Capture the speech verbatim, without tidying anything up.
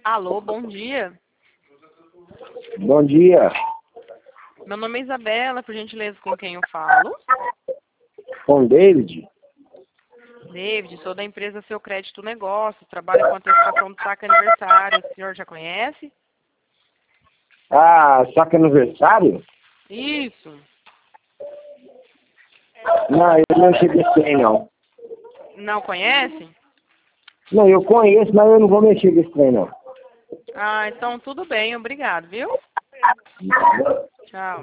Alô, bom dia. Bom dia. Meu nome é Isabela, por gentileza, com quem eu falo? Com David? David, sou da empresa Seu Crédito Negócio, trabalho com antecipação do saque aniversário. O senhor já conhece? Ah, saque aniversário? Isso. Não, eu não cheguei esse trem, não. Não conhece? Não, eu conheço, mas eu não vou mexer com esse trem, não. Ah, então tudo bem, obrigado, viu? Tchau.